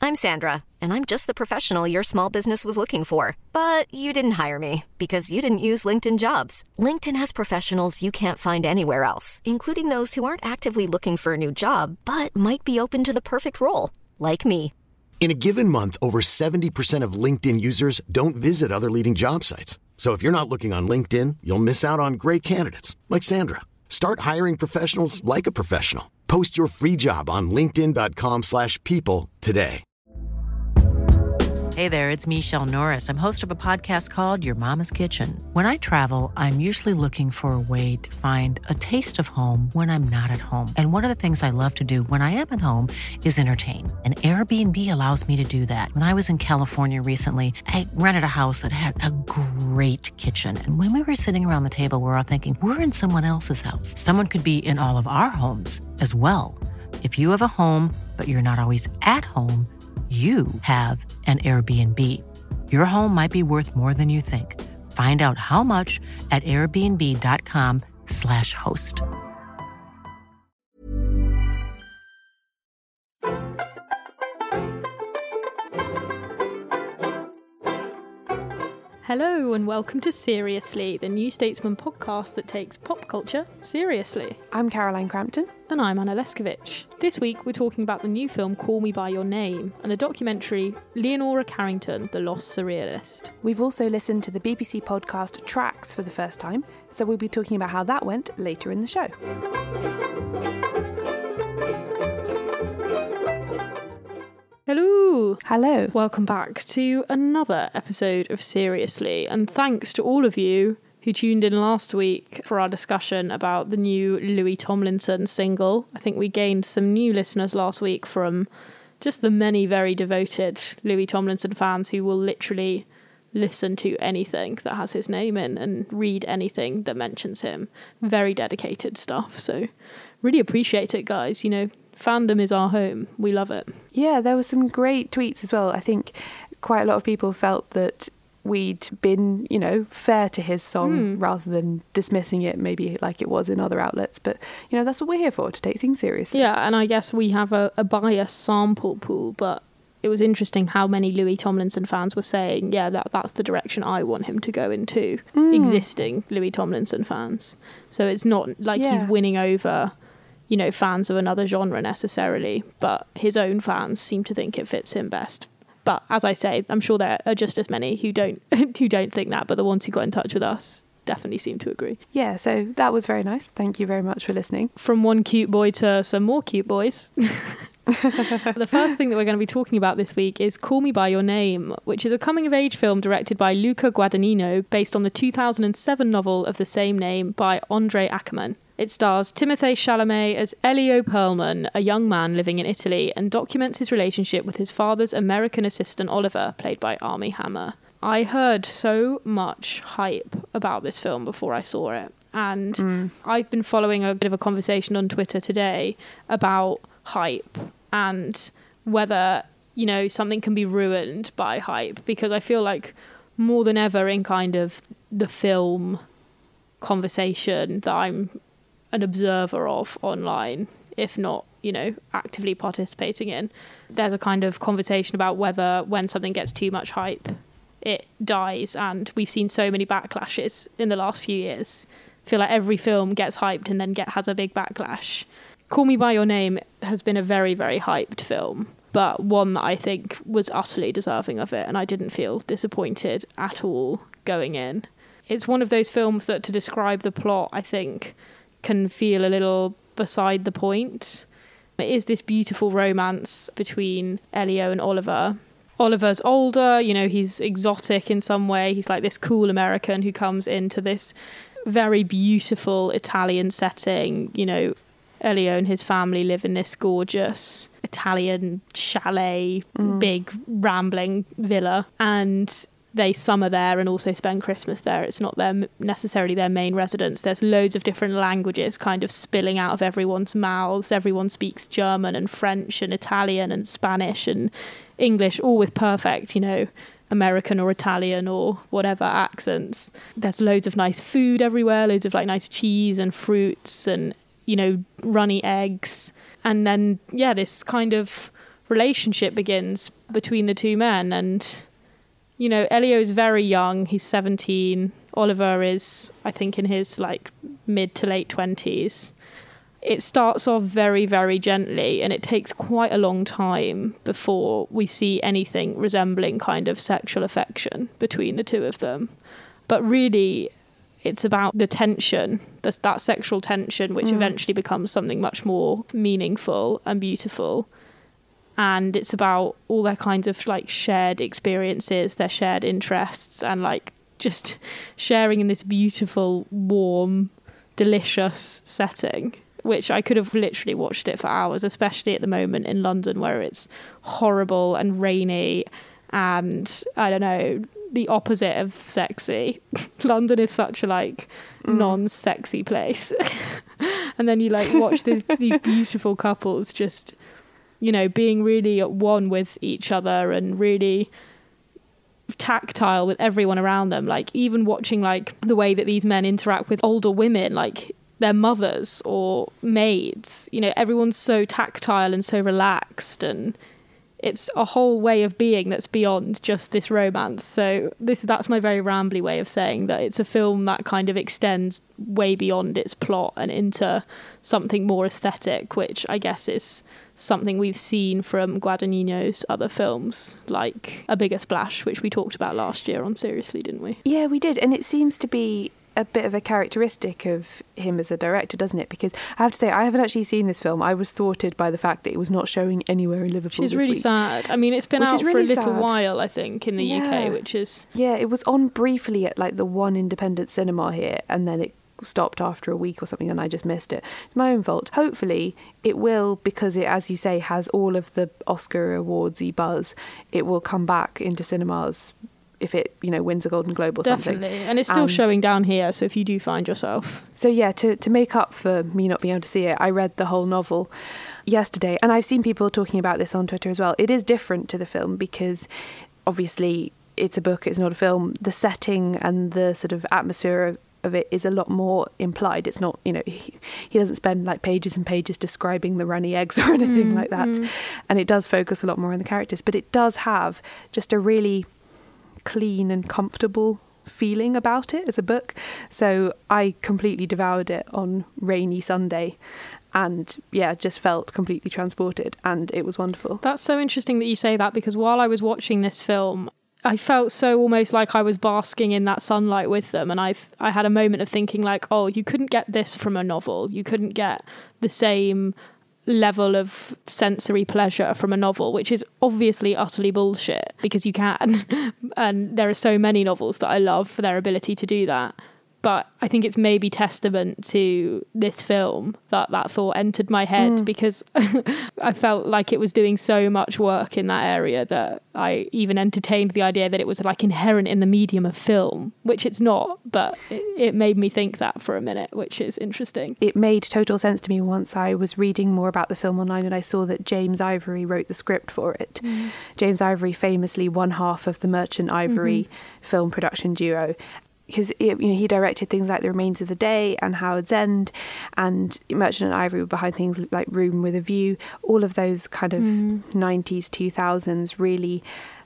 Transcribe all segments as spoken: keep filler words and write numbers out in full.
I'm Sandra, and I'm just the professional your small business was looking for. But you didn't hire me because you didn't use LinkedIn Jobs. LinkedIn has professionals you can't find anywhere else, including those who aren't actively looking for a new job, but might be open to the perfect role, like me. In a given month, over seventy percent of LinkedIn users don't visit other leading job sites. So if you're not looking on LinkedIn, you'll miss out on great candidates like Sandra. Start hiring professionals like a professional. Post your free job on linkedin dot com slash people today. Hey there, it's Michelle Norris. I'm host of a podcast called Your Mama's Kitchen. When I travel, I'm usually looking for a way to find a taste of home when I'm not at home. And one of the things I love to do when I am at home is entertain. And Airbnb allows me to do that. When I was in California recently, I rented a house that had a great kitchen. And when we were sitting around the table, we were all thinking, we're in someone else's house. Someone could be in all of our homes as well. If you have a home, but you're not always at home, you have an Airbnb. Your home might be worth more than you think. Find out how much at airbnb dot com slash host. Hello and welcome to Seriously, the New Statesman podcast that takes pop culture seriously. I'm Caroline Crampton. And I'm Anna Leskovich. This week we're talking about the new film Call Me By Your Name and the documentary Leonora Carrington, The Lost Surrealist. We've also listened to the B B C podcast Tracks for the first time, so we'll be talking about how that went later in the show. Hello! Hello. Welcome back to another episode of Seriously, and thanks to all of you who tuned in last week for our discussion about the new Louis Tomlinson single. I think we gained some new listeners last week from just the many very devoted Louis Tomlinson fans who will literally listen to anything that has his name in and read anything that mentions him. Very dedicated stuff, so really appreciate it, guys. You know, fandom is our home. We love it. Yeah, there were some great tweets as well. I think quite a lot of people felt that we'd been, you know, fair to his song mm. rather than dismissing it maybe like it was in other outlets. But, you know, that's what we're here for, to take things seriously. Yeah, and I guess we have a, a biased sample pool, but it was interesting how many Louis Tomlinson fans were saying, yeah, that that's the direction I want him to go into, mm. existing Louis Tomlinson fans. So it's not like yeah. he's winning over, you know, fans of another genre necessarily, but his own fans seem to think it fits him best. But as I say, I'm sure there are just as many who don't who don't think that, but the ones who got in touch with us definitely seem to agree. Yeah, so that was very nice. Thank you very much for listening. From one cute boy to some more cute boys. The first thing that we're going to be talking about this week is Call Me By Your Name, which is a coming-of-age film directed by Luca Guadagnino based on the two thousand seven novel of the same name by Andre Ackerman. It stars Timothée Chalamet as Elio Perlman, a young man living in Italy, and documents his relationship with his father's American assistant Oliver, played by Armie Hammer. I heard so much hype about this film before I saw it, and mm. I've been following a bit of a conversation on Twitter today about hype and whether, you know, something can be ruined by hype, because I feel like more than ever in kind of the film conversation that I'm an observer of online, if not, you know, actively participating in, there's a kind of conversation about whether when something gets too much hype, it dies. And we've seen so many backlashes in the last few years. I feel like every film gets hyped and then get has a big backlash. Call Me By Your Name has been a very, very hyped film, but one that I think was utterly deserving of it, and I didn't feel disappointed at all going in. It's one of those films that, to describe the plot, I think can feel a little beside the point. It is this beautiful romance between Elio and Oliver. Oliver's older, you know, he's exotic in some way. He's like this cool American who comes into this very beautiful Italian setting. You know, Elio and his family live in this gorgeous Italian chalet, mm. big rambling villa, and they summer there and also spend Christmas there. It's not their necessarily their main residence. There's loads of different languages kind of spilling out of everyone's mouths. Everyone speaks German and French and Italian and Spanish and English, all with perfect, you know, American or Italian or whatever accents. There's loads of nice food everywhere, loads of like nice cheese and fruits and, you know, runny eggs. And then, yeah, this kind of relationship begins between the two men. And, you know, Elio's very young. He's seventeen. Oliver is, I think, in his like mid to late twenties. It starts off very, very gently, and it takes quite a long time before we see anything resembling kind of sexual affection between the two of them. But really, it's about the tension, that, that sexual tension, which mm. eventually becomes something much more meaningful and beautiful. And it's about all their kinds of like shared experiences, their shared interests, and like just sharing in this beautiful, warm, delicious setting, which I could have literally watched it for hours, especially at the moment in London where it's horrible and rainy and, I don't know, the opposite of sexy. London is such a like mm. non-sexy place. And then you like watch this, these beautiful couples just, you know, being really at one with each other and really tactile with everyone around them. Like even watching like the way that these men interact with older women, like their mothers or maids, you know, everyone's so tactile and so relaxed, and it's a whole way of being that's beyond just this romance. So this that's my very rambly way of saying that it's a film that kind of extends way beyond its plot and into something more aesthetic, which I guess is something we've seen from Guadagnino's other films, like A Bigger Splash, which we talked about last year on Seriously, didn't we? Yeah, we did. And it seems to be a bit of a characteristic of him as a director, doesn't it? Because I have to say, I haven't actually seen this film. I was thwarted by the fact that it was not showing anywhere in Liverpool. Which is this really week. sad. I mean, it's been which out really for a little sad. while, I think, in the yeah. U K, which is... Yeah, it was on briefly at like the one independent cinema here, and then it stopped after a week or something, and I just missed it. It's my own fault. Hopefully it will, because it, as you say, has all of the Oscar awardsy buzz. It will come back into cinemas if it, you know, wins a Golden Globe or Definitely. something. Definitely. And it's still and showing down here, so if you do find yourself... So yeah, to, to make up for me not being able to see it, I read the whole novel yesterday, and I've seen people talking about this on Twitter as well. It is different to the film because obviously it's a book, it's not a film. The setting and the sort of atmosphere of of it is a lot more implied. It's not, you know, he, he doesn't spend like pages and pages describing the runny eggs or anything mm, like that. Mm. And it does focus a lot more on the characters, but it does have just a really clean and comfortable feeling about it as a book. So I completely devoured it on rainy Sunday and yeah, just felt completely transported, and it was wonderful. That's so interesting that you say that, because while I was watching this film, I felt so almost like I was basking in that sunlight with them, and I I had a moment of thinking like, oh, you couldn't get this from a novel. You couldn't get the same level of sensory pleasure from a novel, which is obviously utterly bullshit, because you can. And there are so many novels that I love for their ability to do that. But I think it's maybe testament to this film that that thought entered my head, mm. because I felt like it was doing so much work in that area that I even entertained the idea that it was like inherent in the medium of film, which it's not, but it, it made me think that for a minute, which is interesting. It made total sense to me once I was reading more about the film online and I saw that James Ivory wrote the script for it. Mm. James Ivory, famously one half of the Merchant Ivory mm-hmm. film production duo. Because you know, he directed things like The Remains of the Day and Howard's End, and Merchant and Ivory were behind things like Room with a View, all of those kind of mm. nineties, two thousands, really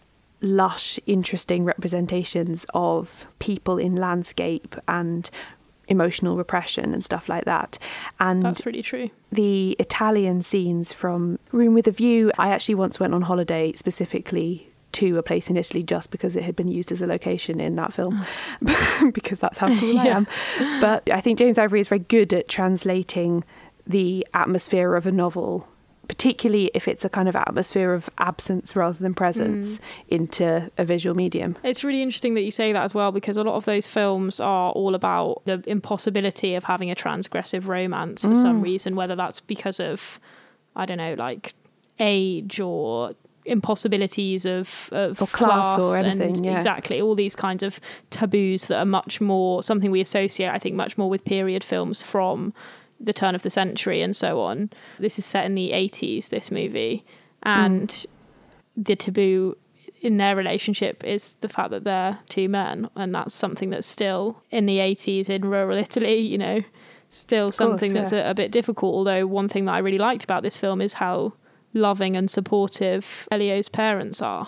lush, interesting representations of people in landscape and emotional repression and stuff like that. And that's really true. The Italian scenes from Room with a View, I actually once went on holiday specifically to a place in Italy just because it had been used as a location in that film, because that's how cool I yeah. am. But I think James Ivory is very good at translating the atmosphere of a novel, particularly if it's a kind of atmosphere of absence rather than presence, mm. into a visual medium. It's really interesting that you say that as well, because a lot of those films are all about the impossibility of having a transgressive romance for mm. some reason, whether that's because of, I don't know, like age or impossibilities of, of or class, class or anything, and yeah. exactly all these kinds of taboos that are much more something we associate, I think, much more with period films from the turn of the century and so on. This is set in the eighties, this movie, and mm. the taboo in their relationship is the fact that they're two men, and that's something that's still in the eighties in rural Italy, you know, still something course, yeah. that's a, a bit difficult. Although one thing that I really liked about this film is how loving and supportive Elio's parents are,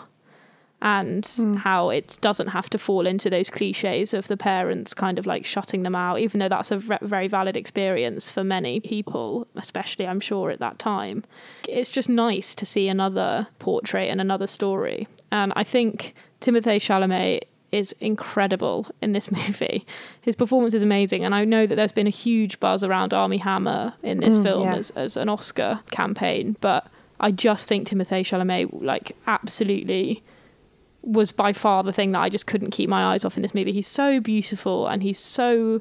and mm. how it doesn't have to fall into those cliches of the parents kind of like shutting them out, even though that's a v- very valid experience for many people, especially I'm sure at that time. It's just nice to see another portrait and another story. And I think Timothée Chalamet is incredible in this movie. His performance is amazing, and I know that there's been a huge buzz around Armie Hammer in this mm, film yeah. as, as an Oscar campaign, but I just think Timothée Chalamet like absolutely was by far the thing that I just couldn't keep my eyes off in this movie. He's so beautiful and he's so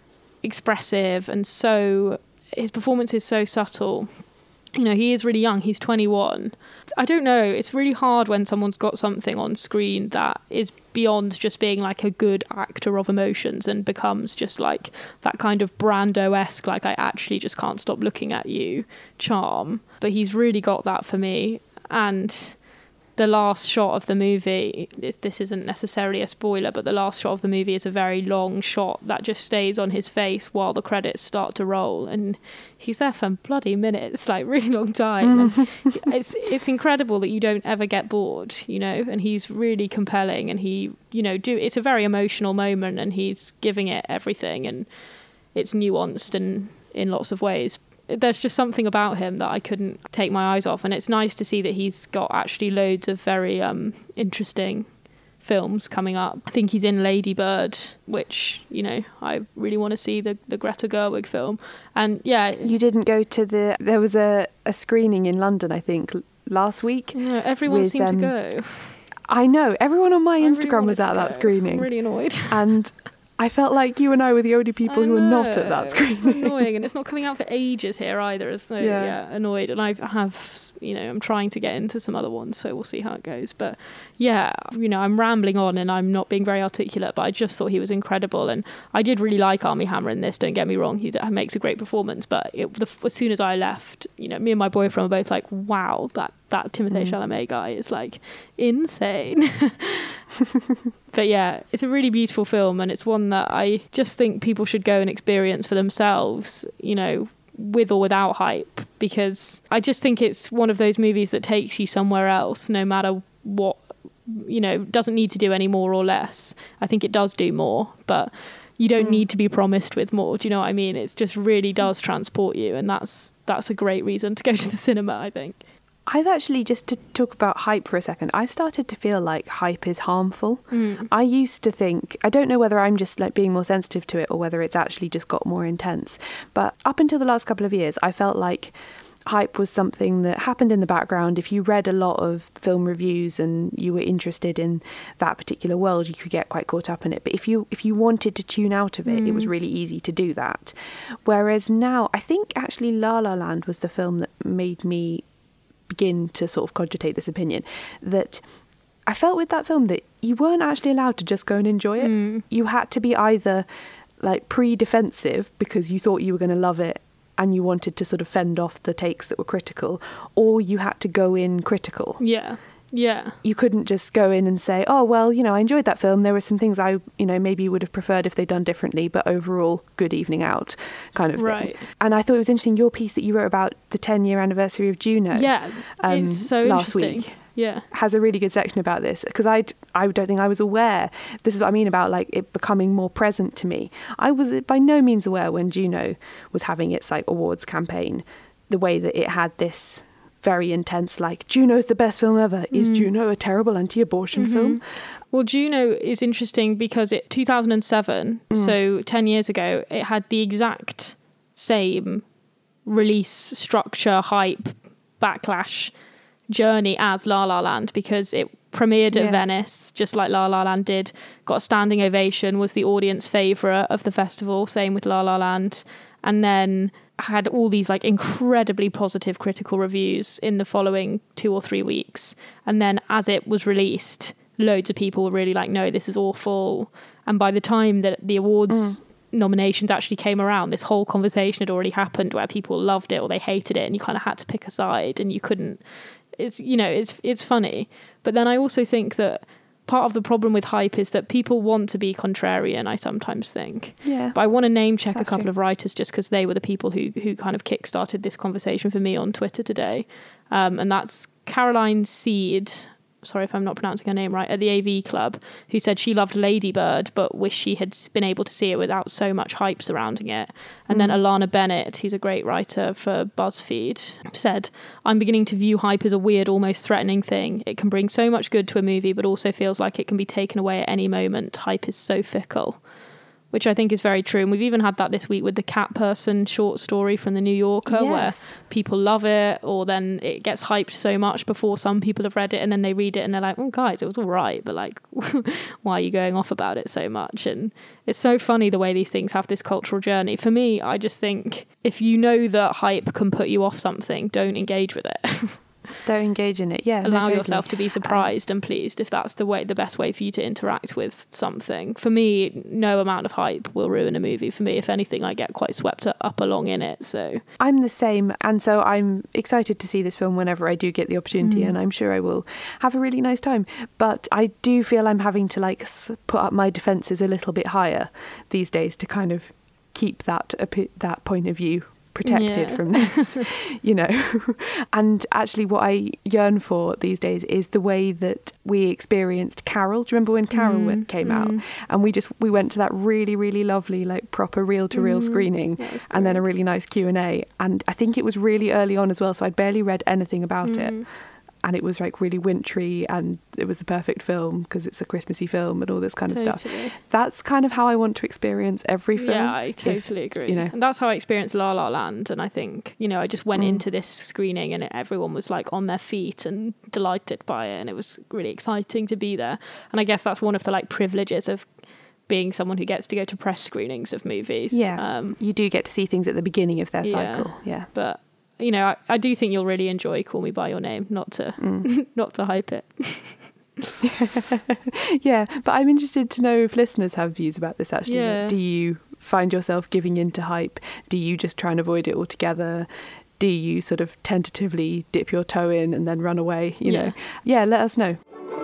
expressive, and so his performance is so subtle. You know, he is really young. He's twenty-one. I don't know. It's really hard when someone's got something on screen that is beyond just being like a good actor of emotions and becomes just like that kind of Brando-esque, like I actually just can't stop looking at you charm. But he's really got that for me. And the last shot of the movie, this isn't necessarily a spoiler, but the last shot of the movie is a very long shot that just stays on his face while the credits start to roll. And he's there for bloody minutes, like really long time. And it's it's incredible that you don't ever get bored, you know, and he's really compelling, and he, you know, do it's a very emotional moment, and he's giving it everything, and it's nuanced and in lots of ways. There's just something about him that I couldn't take my eyes off, and it's nice to see that he's got actually loads of very um, interesting films coming up. I think he's in Lady Bird, which, you know, I really want to see the, the Greta Gerwig film. And yeah. You didn't go to the... There was a, a screening in London, I think, last week. Yeah, everyone with, seemed um, to go. I know. Everyone on my I Instagram really was at that screening. I'm really annoyed. And I felt like you and I were the only people who were not at that screening. It's annoying, and it's not coming out for ages here either. So yeah, yeah annoyed. And I have, you know, I'm trying to get into some other ones, so we'll see how it goes. But yeah, you know, I'm rambling on and I'm not being very articulate, but I just thought he was incredible, and I did really like Armie Hammer in this. Don't get me wrong, he makes a great performance. But it, the, as soon as I left, you know, me and my boyfriend were both like, "Wow, that that Timothée mm. Chalamet guy is like insane." But yeah, it's a really beautiful film, and it's one that I just think people should go and experience for themselves, you know, with or without hype, because I just think it's one of those movies that takes you somewhere else, no matter what, you know, doesn't need to do any more or less. I think it does do more, but you don't mm. need to be promised with more. Do you know what I mean? It just really does transport you, and that's that's a great reason to go to the cinema, I think. I've actually, just to talk about hype for a second, I've started to feel like hype is harmful. Mm. I used to think, I don't know whether I'm just like being more sensitive to it or whether it's actually just got more intense, but up until the last couple of years, I felt like hype was something that happened in the background. If you read a lot of film reviews and you were interested in that particular world, you could get quite caught up in it. But if you if you wanted to tune out of it, mm. it was really easy to do that. Whereas now, I think actually La La Land was the film that made me begin to sort of cogitate this opinion, that I felt with that film that you weren't actually allowed to just go and enjoy it. Mm. You had to be either like pre-defensive because you thought you were going to love it and you wanted to sort of fend off the takes that were critical, or you had to go in critical. Yeah. Yeah. You couldn't just go in and say, oh, well, you know, I enjoyed that film. There were some things I, you know, maybe would have preferred if they'd done differently, but overall, good evening out kind of right. thing. And I thought it was interesting, your piece that you wrote about the ten-year anniversary of Juno. Yeah, um, it's so last interesting. Week. Yeah. Has a really good section about this, because I, I don't think I was aware. This is what I mean about like it becoming more present to me. I was by no means aware when Juno was having its like awards campaign, the way that it had this very intense, like, Juno's the best film ever. Is mm. Juno a terrible anti-abortion mm-hmm. film? Well, Juno is interesting because it two thousand seven, mm. so ten years ago, it had the exact same release structure, hype, backlash journey as La La Land, because it premiered at yeah. Venice, just like La La Land did, got a standing ovation, was the audience favourite of the festival, same with La La Land, and then had all these like incredibly positive critical reviews in the following two or three weeks. And then as it was released, loads of people were really like, no, this is awful. And by the time that the awards mm. nominations actually came around, this whole conversation had already happened where people loved it or they hated it, and you kind of had to pick a side, and you couldn't, it's, you know, it's, it's funny. But then I also think that part of the problem with hype is that people want to be contrarian, I sometimes think. Yeah. But I want to name check That's a couple true. of writers just because they were the people who who kind of kick-started this conversation for me on Twitter today. Um, and that's Caroline Seed, sorry if I'm not pronouncing her name right, at the A V Club, who said she loved Lady Bird but wished she had been able to see it without so much hype surrounding it. And mm. then Alana Bennett, who's a great writer for BuzzFeed, said, I'm beginning to view hype as a weird, almost threatening thing. It can bring so much good to a movie but also feels like it can be taken away at any moment. Hype is so fickle. Which I think is very true. And we've even had that this week with the Cat Person short story from the New Yorker, yes. where people love it, or then it gets hyped so much before some people have read it, and then they read it and they're like, oh, guys, it was all right, but like, why are you going off about it so much? And it's so funny the way these things have this cultural journey. For me, I just think if you know that hype can put you off something, don't engage with it. Don't engage in it. Yeah. Allow no, totally. yourself to be surprised and pleased if that's the way, the best way for you to interact with something. For me, no amount of hype will ruin a movie. For me, if anything, I get quite swept up along in it. So I'm the same, and so I'm excited to see this film whenever I do get the opportunity, mm. and I'm sure I will have a really nice time. But I do feel I'm having to like put up my defences a little bit higher these days to kind of keep that that point of view protected yeah. from this, you know. And actually what I yearn for these days is the way that we experienced Carol. Do you remember when Carol mm, came mm. out? And we just we went to that really, really lovely, like proper reel-to-reel mm, screening, and then a really nice Q and A. And I think it was really early on as well, so I'd barely read anything about mm. it. And it was like really wintry, and it was the perfect film because it's a Christmassy film and all this kind of totally. stuff. That's kind of how I want to experience every film. Yeah, I totally if, agree. You know. And that's how I experienced La La Land. And I think, you know, I just went mm. into this screening and it, everyone was like on their feet and delighted by it. And it was really exciting to be there. And I guess that's one of the like privileges of being someone who gets to go to press screenings of movies. Yeah, um, you do get to see things at the beginning of their yeah, cycle. Yeah, but you know, I, I do think you'll really enjoy Call Me By Your Name, not to mm. not to hype it. Yeah, but I'm interested to know if listeners have views about this actually. Yeah. Like, do you find yourself giving in to hype? Do you just try and avoid it altogether? Do you sort of tentatively dip your toe in and then run away? You yeah. know, yeah, let us know.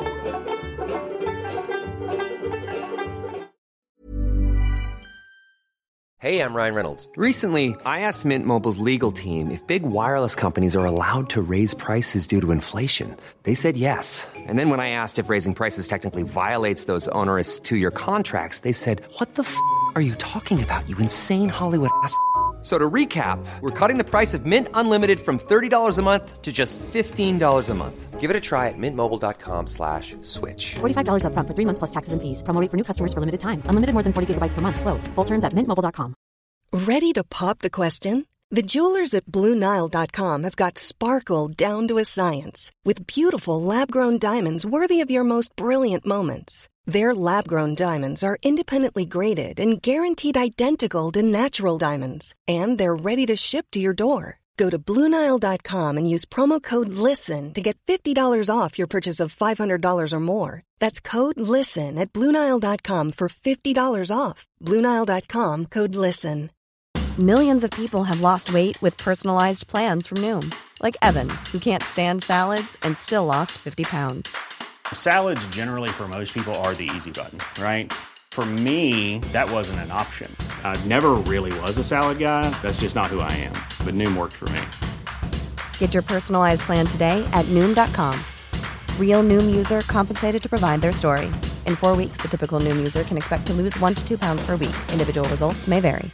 Hey, I'm Ryan Reynolds. Recently, I asked Mint Mobile's legal team if big wireless companies are allowed to raise prices due to inflation. They said yes. And then when I asked if raising prices technically violates those onerous two-year contracts, they said, what the f*** are you talking about, you insane Hollywood ass f- So to recap, we're cutting the price of Mint Unlimited from thirty dollars a month to just fifteen dollars a month. Give it a try at mintmobile.com slash switch. forty-five dollars up front for three months plus taxes and fees. Promo rate for new customers for limited time. Unlimited more than forty gigabytes per month. Slows full terms at mint mobile dot com. Ready to pop the question? The jewelers at Blue Nile dot com have got sparkle down to a science with beautiful lab-grown diamonds worthy of your most brilliant moments. Their lab-grown diamonds are independently graded and guaranteed identical to natural diamonds. And they're ready to ship to your door. Go to Blue Nile dot com and use promo code LISTEN to get fifty dollars off your purchase of five hundred dollars or more. That's code LISTEN at Blue Nile dot com for fifty dollars off. Blue Nile dot com, code LISTEN. Millions of people have lost weight with personalized plans from Noom. Like Evan, who can't stand salads and still lost fifty pounds. Salads generally for most people are the easy button, right? For me, that wasn't an option. I never really was a salad guy. That's just not who I am. But Noom worked for me. Get your personalized plan today at Noom dot com. Real Noom user compensated to provide their story. In four weeks, the typical Noom user can expect to lose one to two pounds per week. Individual results may vary.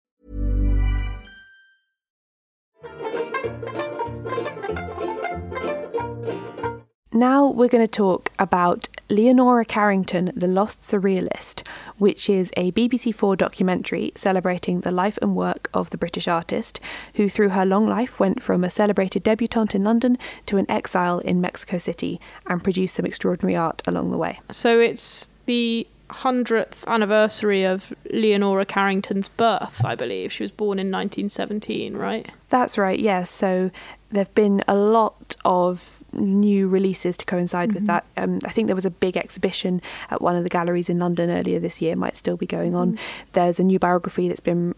Now we're going to talk about Leonora Carrington, The Lost Surrealist, which is a B B C Four documentary celebrating the life and work of the British artist, who through her long life went from a celebrated debutante in London to an exile in Mexico City and produced some extraordinary art along the way. So it's the hundredth anniversary of Leonora Carrington's birth, I believe. She was born in nineteen seventeen, right? That's right, yes. So there have been a lot of new releases to coincide mm-hmm. with that. Um, I think there was a big exhibition at one of the galleries in London earlier this year, might still be going on. Mm-hmm. There's a new biography that's been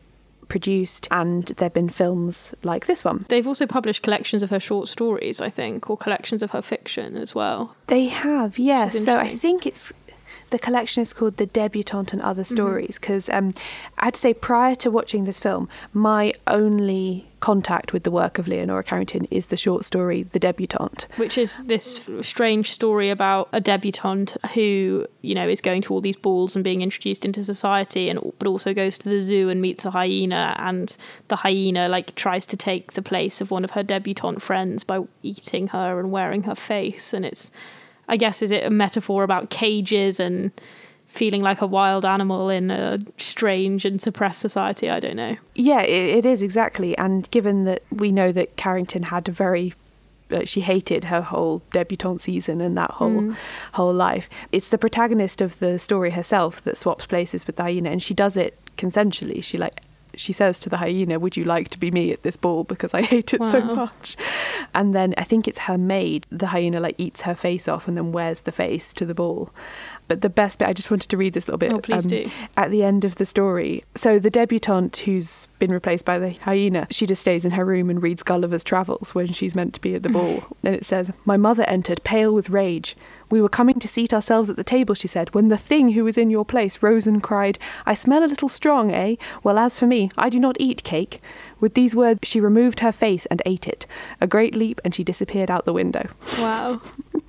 produced, and there have been films like this one. They've also published collections of her short stories, I think, or collections of her fiction as well. They have, yes. So I think it's the collection is called The Debutante and Other Stories, because mm-hmm. um, I had to say, prior to watching this film, my only contact with the work of Leonora Carrington is the short story The Debutante, which is this strange story about a debutante who, you know, is going to all these balls and being introduced into society, and but also goes to the zoo and meets a hyena, and the hyena like tries to take the place of one of her debutante friends by eating her and wearing her face. And it's, I guess, is it a metaphor about cages and feeling like a wild animal in a strange and suppressed society? I don't know. Yeah, it, it is, exactly. And given that we know that Carrington had a very, uh, she hated her whole debutante season and that whole mm. whole life. It's the protagonist of the story herself that swaps places with the hyena, and she does it consensually. She like she says to the hyena, "Would you like to be me at this ball? Because I hate it wow. so much." And then I think it's her maid, the hyena, like eats her face off and then wears the face to the ball. But the best bit, I just wanted to read this little bit. Oh, please um, do. At the end of the story. So the debutante who's been replaced by the hyena, she just stays in her room and reads Gulliver's Travels when she's meant to be at the ball. And it says, "My mother entered, pale with rage. We were coming to seat ourselves at the table," she said, "when the thing who was in your place rose and cried, 'I smell a little strong, eh? Well, as for me, I do not eat cake.' With these words, she removed her face and ate it. A great leap, and she disappeared out the window." Wow.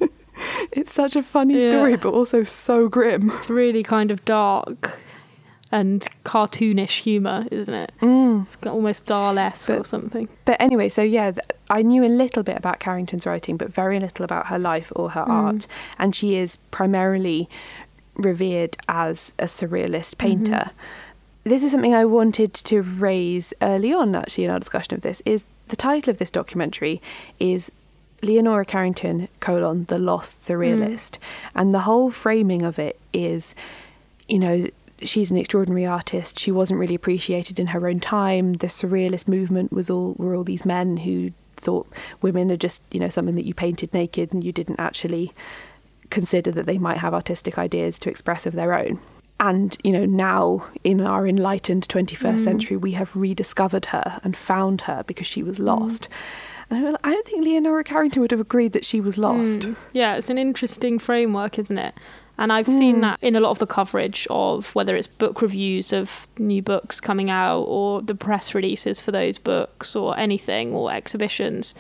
It's such a funny yeah. story, but also so grim. It's really kind of dark and cartoonish humour, isn't it? Mm. It's almost Dahl-esque or something. But anyway, so yeah, th- I knew a little bit about Carrington's writing, but very little about her life or her mm. art. And she is primarily revered as a surrealist painter. Mm-hmm. This is something I wanted to raise early on, actually, in our discussion of this, is the title of this documentary is Leonora Carrington, colon, The Lost Surrealist. Mm. And the whole framing of it is, you know, she's an extraordinary artist. She wasn't really appreciated in her own time. The surrealist movement was all were all these men who thought women are just, you know, something that you painted naked and you didn't actually consider that they might have artistic ideas to express of their own. And, you know, now in our enlightened twenty-first mm. century, we have rediscovered her and found her because she was lost. Mm. And I don't think Leonora Carrington would have agreed that she was lost. Mm. Yeah, it's an interesting framework, isn't it? And I've mm. seen that in a lot of the coverage of whether it's book reviews of new books coming out or the press releases for those books or anything or exhibitions.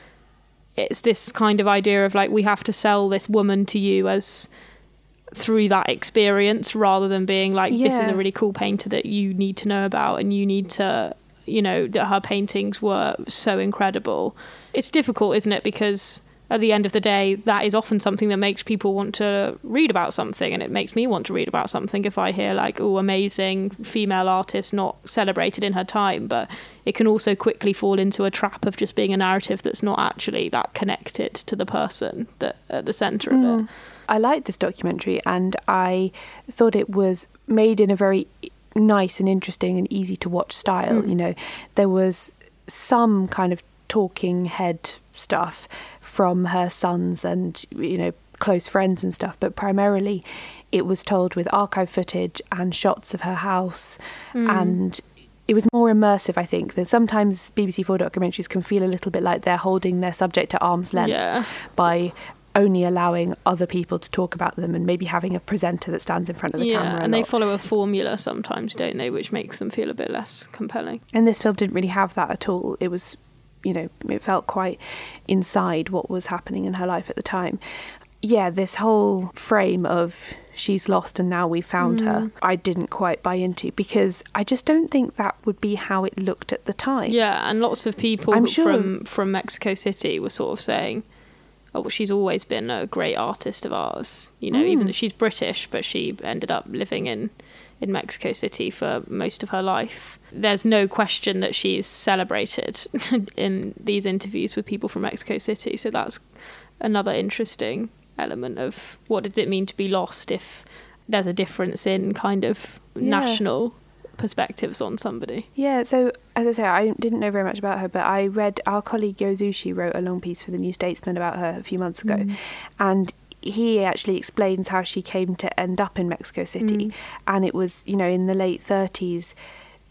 It's this kind of idea of like, we have to sell this woman to you as through that experience rather than being like, yeah. this is a really cool painter that you need to know about and you need to, you know, that her paintings were so incredible. It's difficult, isn't it? Because at the end of the day, that is often something that makes people want to read about something, and it makes me want to read about something if I hear like, oh, amazing female artist not celebrated in her time. But it can also quickly fall into a trap of just being a narrative that's not actually that connected to the person that at the centre mm. of it. I liked this documentary, and I thought it was made in a very nice and interesting and easy to watch style. Mm. You know, there was some kind of talking head stuff from her sons and, you know, close friends and stuff, but primarily it was told with archive footage and shots of her house. Mm. And it was more immersive, I think. That sometimes B B C four documentaries can feel a little bit like they're holding their subject at arm's length yeah. by only allowing other people to talk about them and maybe having a presenter that stands in front of the yeah, camera. Yeah, and they follow a formula sometimes, don't they, which makes them feel a bit less compelling. And this film didn't really have that at all. It was, you know, it felt quite inside what was happening in her life at the time. Yeah, this whole frame of she's lost and now we found mm. her, I didn't quite buy into, because I just don't think that would be how it looked at the time. Yeah, and lots of people I'm sure. from, from Mexico City were sort of saying, oh, well, she's always been a great artist of ours. You know, mm. even though she's British, but she ended up living in, in Mexico City for most of her life. There's no question that she's celebrated in these interviews with people from Mexico City. So that's another interesting element of what did it mean to be lost if there's a difference in kind of yeah. national perspectives on somebody. Yeah, so as I say, I didn't know very much about her, but I read our colleague Yozushi wrote a long piece for the New Statesman about her a few months ago, mm. and he actually explains how she came to end up in Mexico City. Mm. And it was, you know, in the late thirties,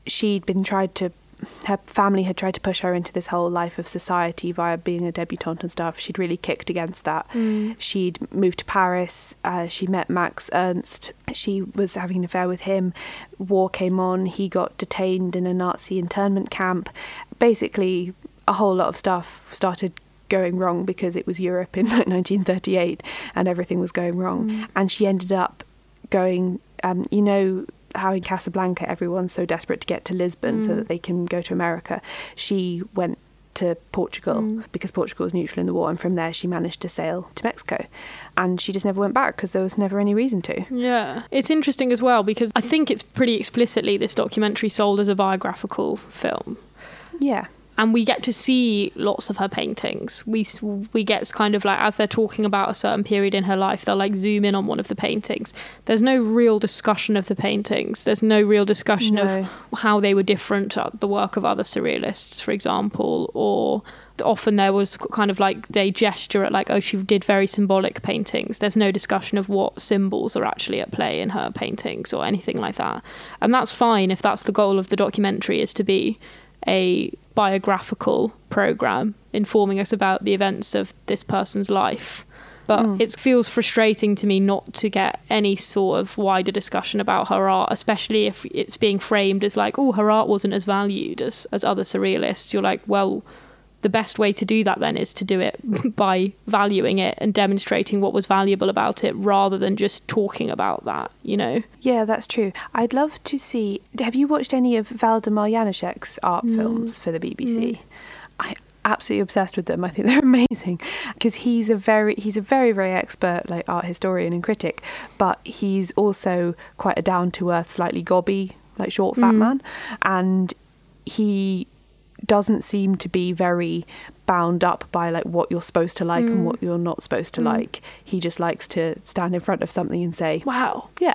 she'd been tried to, her family had tried to push her into this whole life of society via being a debutante and stuff. She'd really kicked against that. Mm. She'd moved to Paris. Uh, she met Max Ernst. She was having an affair with him. War came on. He got detained in a Nazi internment camp. Basically, a whole lot of stuff started going wrong because it was Europe in like nineteen thirty-eight and everything was going wrong. Mm. And she ended up going, um, you know, how in Casablanca everyone's so desperate to get to Lisbon mm. so that they can go to America. She went to Portugal mm. because Portugal was neutral in the war, and from there she managed to sail to Mexico, and she just never went back because there was never any reason to. Yeah, it's interesting as well because I think it's pretty explicitly this documentary sold as a biographical film. Yeah. And we get to see lots of her paintings. We we get kind of like, as they're talking about a certain period in her life, they'll like zoom in on one of the paintings. There's no real discussion of the paintings. There's no real discussion no. of how they were different to the work of other surrealists, for example, or often there was kind of like they gesture at like, oh, she did very symbolic paintings. There's no discussion of what symbols are actually at play in her paintings or anything like that. And that's fine if that's the goal of the documentary, is to be a biographical program informing us about the events of this person's life. But mm. it feels frustrating to me not to get any sort of wider discussion about her art, especially if it's being framed as like, oh, her art wasn't as valued as, as other surrealists. You're like, well, the best way to do that then is to do it by valuing it and demonstrating what was valuable about it rather than just talking about that, you know? Yeah, that's true. I'd love to see... Have you watched any of Valdemar Janacek's art mm. films for the B B C? Mm. I'm absolutely obsessed with them. I think they're amazing because he's a very, he's a very, very expert like art historian and critic, but he's also quite a down-to-earth, slightly gobby, like short, fat mm. man. And he doesn't seem to be very bound up by like what you're supposed to like mm. and what you're not supposed to mm. like. He just likes to stand in front of something and say, wow, yeah,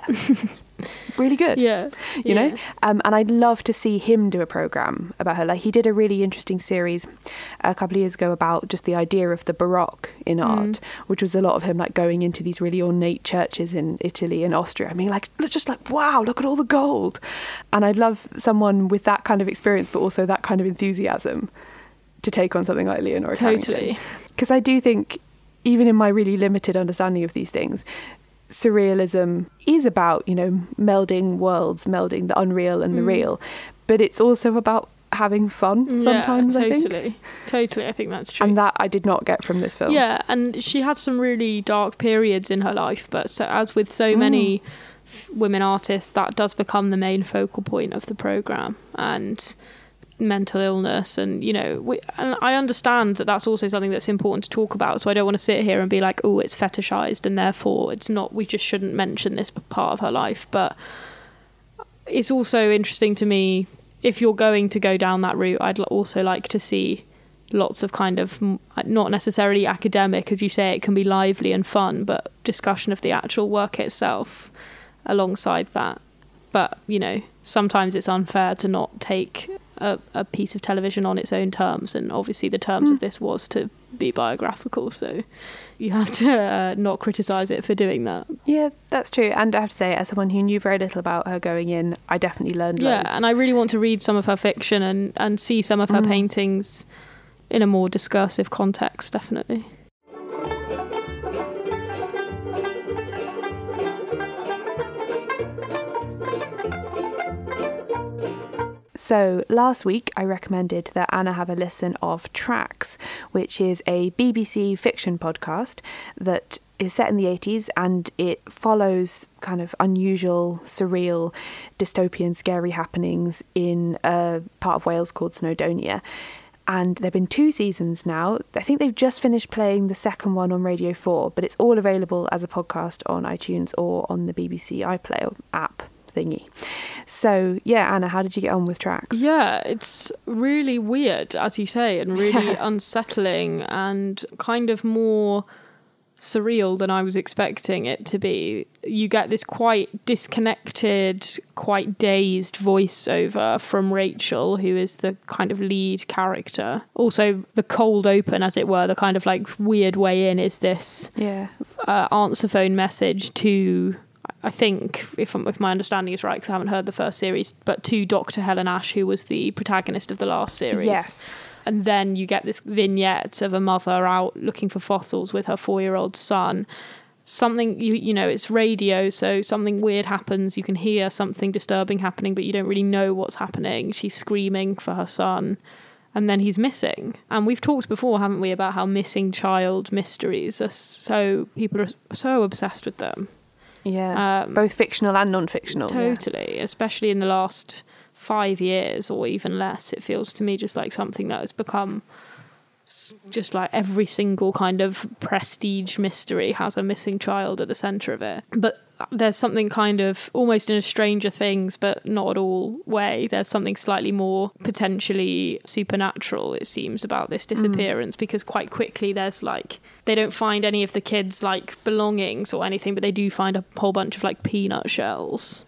really good. Yeah. You yeah. know? Um, and I'd love to see him do a programme about her. Like he did a really interesting series a couple of years ago about just the idea of the Baroque in art, mm. which was a lot of him like going into these really ornate churches in Italy and Austria. I mean, like, just like, wow, look at all the gold. And I'd love someone with that kind of experience, but also that kind of enthusiasm to take on something like Leonora Totally. Because I do think, even in my really limited understanding of these things, surrealism is about, you know, melding worlds, melding the unreal and the mm. real, but it's also about having fun sometimes, yeah, totally. I think. Totally, I think that's true. And that I did not get from this film. Yeah, and she had some really dark periods in her life, but so, as with so mm. many f- women artists, that does become the main focal point of the programme. And mental illness, and you know, we, and I understand that that's also something that's important to talk about, so I don't want to sit here and be like, oh, it's fetishized and therefore it's not, we just shouldn't mention this part of her life. But it's also interesting to me, if you're going to go down that route, I'd also like to see lots of kind of, not necessarily academic, as you say, it can be lively and fun, but discussion of the actual work itself alongside that. But you know, sometimes it's unfair to not take A, a piece of television on its own terms, and obviously the terms mm. of this was to be biographical, so you have to uh, not criticise it for doing that. Yeah, that's true. And I have to say, as someone who knew very little about her going in, I definitely learned yeah, loads. And I really want to read some of her fiction and, and see some of her mm. paintings in a more discursive context, definitely. So last week I recommended that Anna have a listen of Tracks, which is a B B C fiction podcast that is set in the eighties, and it follows kind of unusual, surreal, dystopian, scary happenings in a part of Wales called Snowdonia. And there have been two seasons now. I think they've just finished playing the second one on Radio four, but it's all available as a podcast on iTunes or on the B B C iPlayer app thingy. So yeah, Anna, how did you get on with Tracks? Yeah, it's really weird, as you say, and really unsettling and kind of more surreal than I was expecting it to be. You get this quite disconnected, quite dazed voiceover from Rachel, who is the kind of lead character. Also, the cold open, as it were, the kind of like weird way in is this yeah. uh, answer phone message to I think, if, if my understanding is right, because I haven't heard the first series, but to Doctor Helen Ash, who was the protagonist of the last series. Yes. And then you get this vignette of a mother out looking for fossils with her four-year-old son. Something, you you know, it's radio, so something weird happens. You can hear something disturbing happening, but you don't really know what's happening. She's screaming for her son, and then he's missing. And we've talked before, haven't we, about how missing child mysteries are so, people are so obsessed with them. Yeah, um, both fictional and non-fictional. Totally, yeah. Especially in the last five years or even less. It feels to me just like something that has become just like every single kind of prestige mystery has a missing child at the centre of it. But there's something kind of almost in a Stranger Things, but not at all way. There's something slightly more potentially supernatural, it seems, about this disappearance, mm. because quite quickly there's like, they don't find any of the kids' like belongings or anything, but they do find a whole bunch of like peanut shells.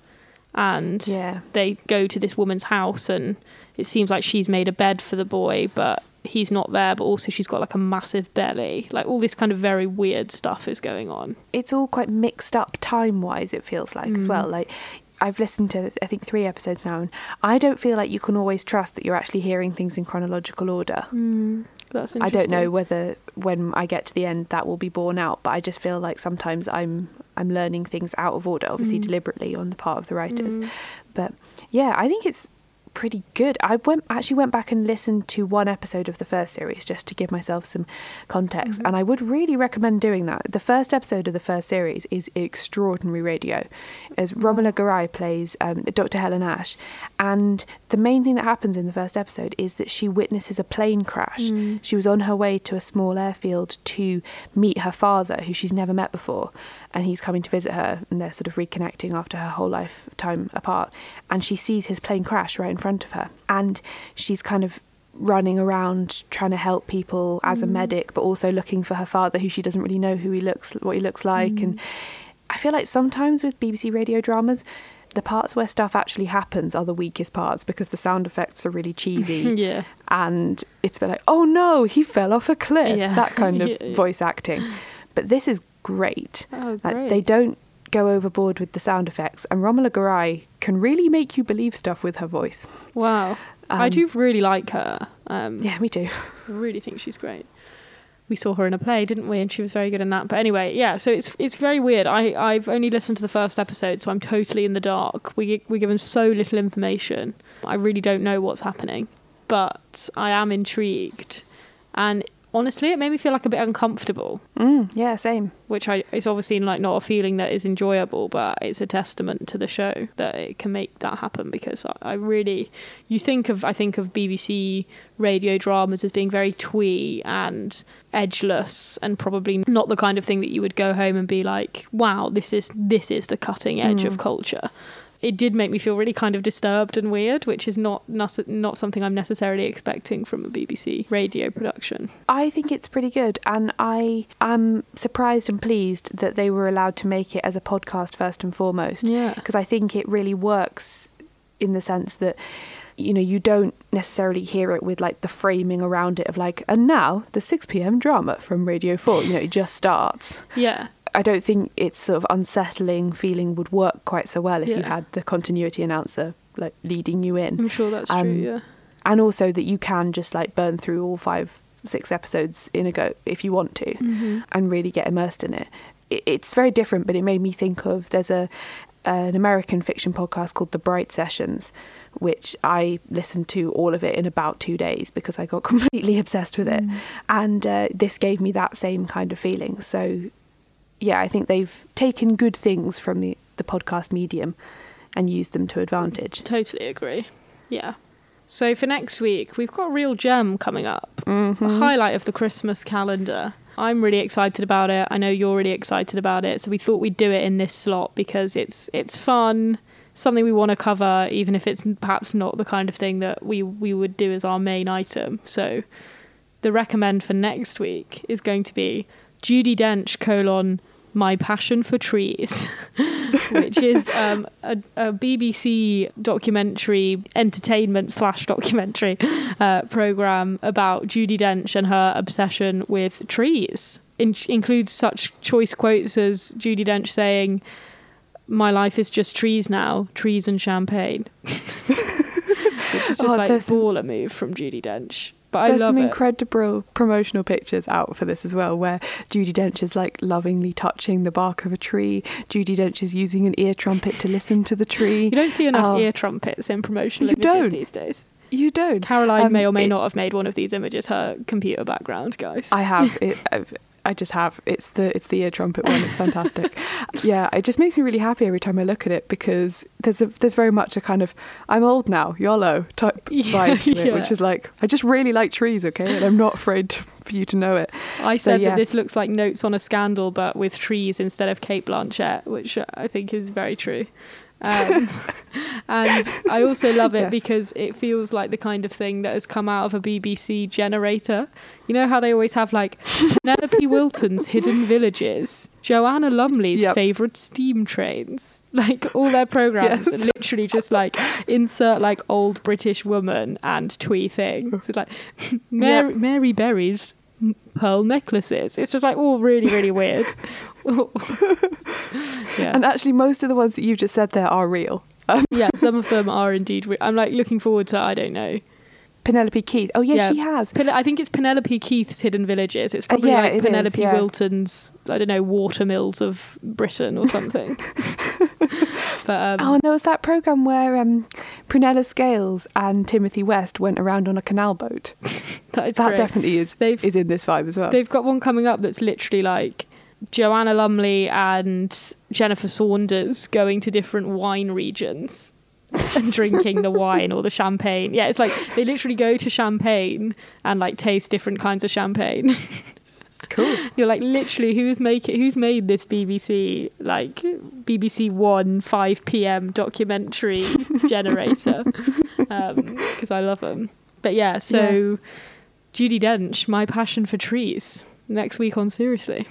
And yeah. they go to this woman's house and it seems like she's made a bed for the boy, but he's not there, but also she's got like a massive belly. Like all this kind of very weird stuff is going on. It's all quite mixed up time-wise, it feels like, mm. as well. Like, I've listened to, I think, three episodes now, and I don't feel like you can always trust that you're actually hearing things in chronological order. Mm. That's interesting. I don't know whether when I get to the end that will be borne out, but I just feel like sometimes I'm I'm learning things out of order, obviously mm. deliberately on the part of the writers. Mm. But yeah, I think it's pretty good. I went actually went back and listened to one episode of the first series just to give myself some context, mm-hmm. and I would really recommend doing that. The first episode of the first series is extraordinary radio, as Romola Garai plays um, Doctor Helen Ash, and the main thing that happens in the first episode is that she witnesses a plane crash. Mm. She was on her way to a small airfield to meet her father, who she's never met before, and he's coming to visit her, and they're sort of reconnecting after her whole lifetime apart, and she sees his plane crash right in front of her, and she's kind of running around trying to help people as mm. a medic, but also looking for her father, who she doesn't really know who he looks what he looks like. Mm. And I feel like sometimes with B B C radio dramas, the parts where stuff actually happens are the weakest parts because the sound effects are really cheesy. Yeah. And it's a bit like, oh no, he fell off a cliff. Yeah. That kind of yeah, yeah. voice acting. But this is great. Oh, great. Like, they don't go overboard with the sound effects, and Romola Garai can really make you believe stuff with her voice. Wow. Um, I do really like her. Um, yeah, me too. I really think she's great. We saw her in a play, didn't we? And she was very good in that. But anyway, yeah, so it's it's very weird. I, I've only listened to the first episode, so I'm totally in the dark. We, we're given so little information. I really don't know what's happening. But I am intrigued. And honestly, it made me feel like a bit uncomfortable. Mm, yeah, same. Which I is obviously like not a feeling that is enjoyable, but it's a testament to the show that it can make that happen, because I, I really, you think of, I think of B B C radio dramas as being very twee and edgeless and probably not the kind of thing that you would go home and be like, wow, this is, this is the cutting edge mm. of culture. It did make me feel really kind of disturbed and weird, which is not, not not something I'm necessarily expecting from a B B C radio production. I think it's pretty good, and I am surprised and pleased that they were allowed to make it as a podcast first and foremost. Yeah. Because I think it really works in the sense that, you know, you don't necessarily hear it with like the framing around it of like, and now the six p.m. drama from Radio four, you know, it just starts. Yeah. I don't think its sort of unsettling feeling would work quite so well if yeah. you had the continuity announcer like leading you in. I'm sure that's um, true, yeah. And also that you can just like burn through all five, six episodes in a go if you want to, mm-hmm. and really get immersed in it. it. It's very different, but it made me think of, there's a an American fiction podcast called The Bright Sessions, which I listened to all of it in about two days because I got completely obsessed with it. Mm. And uh, this gave me that same kind of feeling. So yeah, I think they've taken good things from the, the podcast medium and used them to advantage. Totally agree. Yeah. So for next week, we've got a real gem coming up. Mm-hmm. A highlight of the Christmas calendar. I'm really excited about it. I know you're really excited about it. So we thought we'd do it in this slot because it's it's fun, something we want to cover, even if it's perhaps not the kind of thing that we, we would do as our main item. So the recommend for next week is going to be Judi Dench colon My Passion for Trees, which is um, a, a B B C documentary, entertainment slash documentary uh, programme about Judi Dench and her obsession with trees. In- includes such choice quotes as Judi Dench saying, My life is just trees now, trees and champagne. Which is just Oh, like a there's some- baller move from Judi Dench. But I There's love some it. incredible promotional pictures out for this as well, where Judi Dench is like lovingly touching the bark of a tree. Judi Dench is using an ear trumpet to listen to the tree. You don't see enough Oh, ear trumpets in promotional You images don't. these days. You don't. Caroline Um, may or may it- not have made one of these images her computer background, guys. I have it. I've, I just have. It's the it's the ear trumpet one. It's fantastic. Yeah, it just makes me really happy every time I look at it, because there's a there's very much a kind of I'm old now, YOLO type vibe to it, yeah. which is like I just really like trees, okay, and I'm not afraid to, for you to know it. I So, said yeah. that this looks like Notes on a Scandal, but with trees instead of Kate Blanchett, which I think is very true. Um, and I also love it Yes. because it feels like the kind of thing that has come out of a B B C generator. You know how they always have like Penelope Wilton's Hidden Villages, Joanna Lumley's Yep. favourite steam trains, like all their programmes Yes. are literally just like insert like old British woman and twee things. It's like Mary, Yep. Mary Berry's pearl necklaces. It's just like all really, really weird. Yeah. And actually, most of the ones that you just said there are real. Um, Yeah, some of them are indeed. Re- I'm like looking forward to, I don't know. Penelope Keith. Oh, yeah, Yeah. she has. Pen- I think it's Penelope Keith's Hidden Villages. It's probably yeah, like it is, Penelope yeah. Wilton's, I don't know, Watermills of Britain or something. But um, Oh, and there was that programme where um, Prunella Scales and Timothy West went around on a canal boat. that is That great. definitely is They've- is in this vibe as well. They've got one coming up that's literally like Joanna Lumley and Jennifer Saunders going to different wine regions and drinking the wine or the champagne. Yeah, it's like they literally go to Champagne and like taste different kinds of champagne. Cool. You're like, literally, who's make it, who's made this B B C like B B C One five p.m. documentary generator? Because I love them. But yeah, so Judi Dench, My Passion for Trees, next week on Seriously.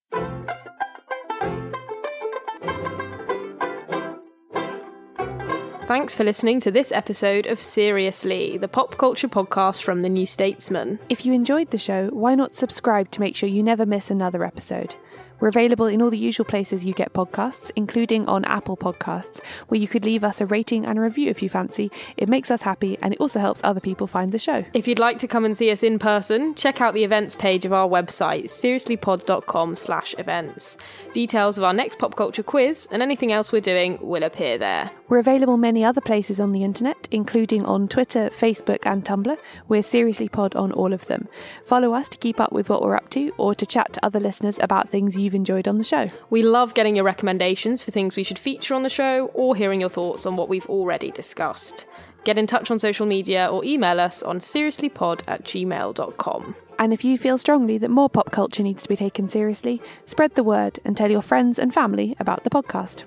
Thanks for listening to this episode of Seriously, the pop culture podcast from The New Statesman. If you enjoyed the show, why not subscribe to make sure you never miss another episode? We're available in all the usual places you get podcasts, including on Apple Podcasts, where you could leave us a rating and a review if you fancy. It makes us happy, and it also helps other people find the show. If you'd like to come and see us in person, check out the events page of our website, seriouslypod.com slash events. Details of our next pop culture quiz and anything else we're doing will appear there. We're available many other places on the internet, including on Twitter, Facebook and Tumblr. We're Seriously Pod on all of them. Follow us to keep up with what we're up to, or to chat to other listeners about things you've enjoyed on the show. We love getting your recommendations for things we should feature on the show or hearing your thoughts on what we've already discussed. Get in touch on social media or email us on seriouslypod at gmail dot com. And if you feel strongly that more pop culture needs to be taken seriously, spread the word and tell your friends and family about the podcast.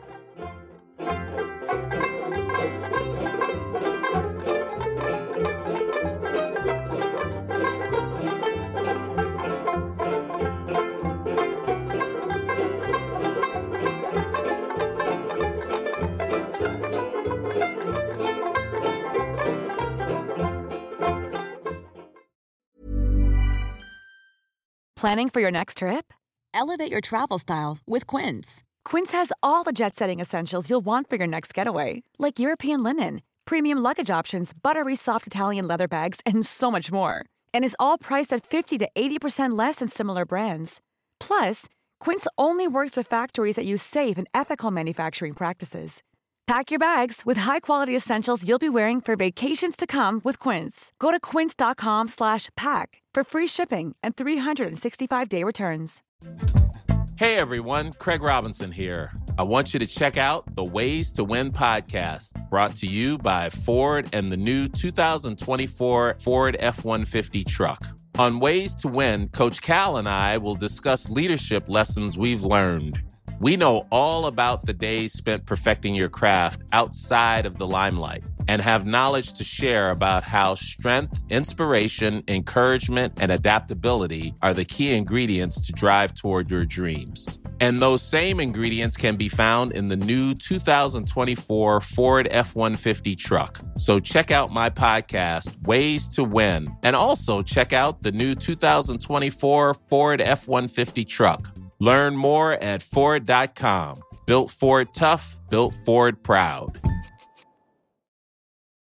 Planning for your next trip? Elevate your travel style with Quince. Quince has all the jet-setting essentials you'll want for your next getaway, like European linen, premium luggage options, buttery soft Italian leather bags, and so much more. And is all priced at fifty to eighty percent less than similar brands. Plus, Quince only works with factories that use safe and ethical manufacturing practices. Pack your bags with high-quality essentials you'll be wearing for vacations to come with Quince. Go to quince.com slash pack for free shipping and three sixty-five day returns. Hey everyone, Craig Robinson here. I want you to check out the Ways to Win podcast, brought to you by Ford and the new two thousand twenty-four Ford F one fifty truck. On Ways to Win, Coach Cal and I will discuss leadership lessons we've learned. We know all about the days spent perfecting your craft outside of the limelight and have knowledge to share about how strength, inspiration, encouragement, and adaptability are the key ingredients to drive toward your dreams. And those same ingredients can be found in the new two thousand twenty-four Ford F one fifty truck. So check out my podcast, Ways to Win, and also check out the new two thousand twenty-four Ford F one fifty truck. Learn more at Ford dot com. Built Ford tough, built Ford proud.